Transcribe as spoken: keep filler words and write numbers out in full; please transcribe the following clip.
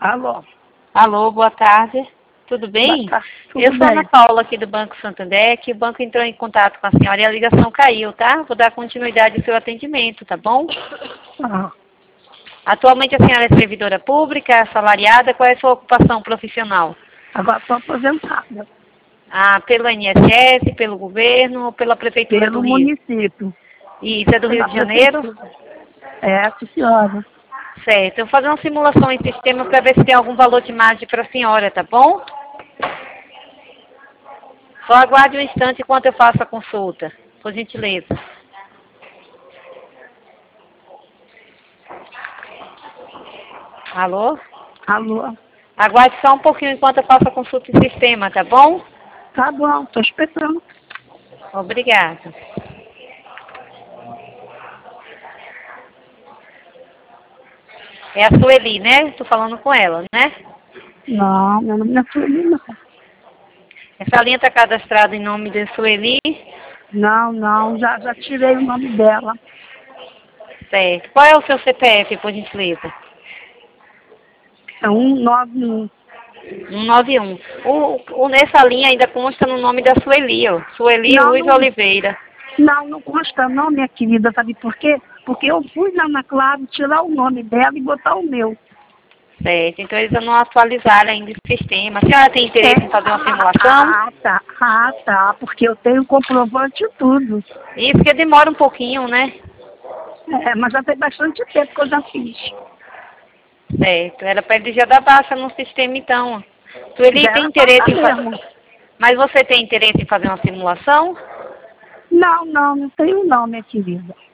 Alô? Alô, boa tarde. Tudo bem? Boa tarde, tudo Eu sou a bem. Ana Paula aqui do Banco Santander, que o banco entrou em contato com a senhora e a ligação caiu, tá? Vou dar continuidade ao seu atendimento, tá bom? Ah, Atualmente a senhora é servidora pública, assalariada, qual é a sua ocupação profissional? agora estou aposentada. Ah, pelo I N S S, pelo governo ou pela Prefeitura do Pelo Rio? município. Isso é do Rio Pela de Janeiro? prefeitura. É, sim, senhora. Certo. Eu vou fazer uma simulação em sistema para ver se tem algum valor de margem para a senhora, tá bom? Só aguarde um instante enquanto eu faço a consulta, por gentileza. Alô? Alô? Aguarde só um pouquinho enquanto eu faço a consulta em sistema, tá bom? Tá bom, estou esperando. Obrigada. É a Sueli, né? Estou falando com ela, né? Não, meu nome não é Sueli, não. Essa linha está cadastrada em nome de Sueli. Não, não, já, já tirei o nome dela. Certo. Qual é o seu C P F, por gentileza? É um nove um. cento e noventa e um. O, o, nessa linha ainda consta no nome da Sueli, ó. Sueli Não, Luiz não, Oliveira. não, não consta não, minha querida, sabe por quê? Porque eu fui lá na Claro tirar o nome dela e botar o meu. Certo. Então eles não atualizaram ainda o sistema. A senhora tem interesse É, em fazer uma ah, simulação? ah, tá, ah, tá, porque eu tenho comprovante e tudo. Isso que demora um pouquinho, né? É, mas já tem bastante tempo que eu já fiz. Certo. Era para ele já dar baixa no sistema, então. Sueli Já tem era pra interesse estar em fazer... mesmo. Mas você tem interesse em fazer uma simulação? Não, não, não tenho não, minha querida.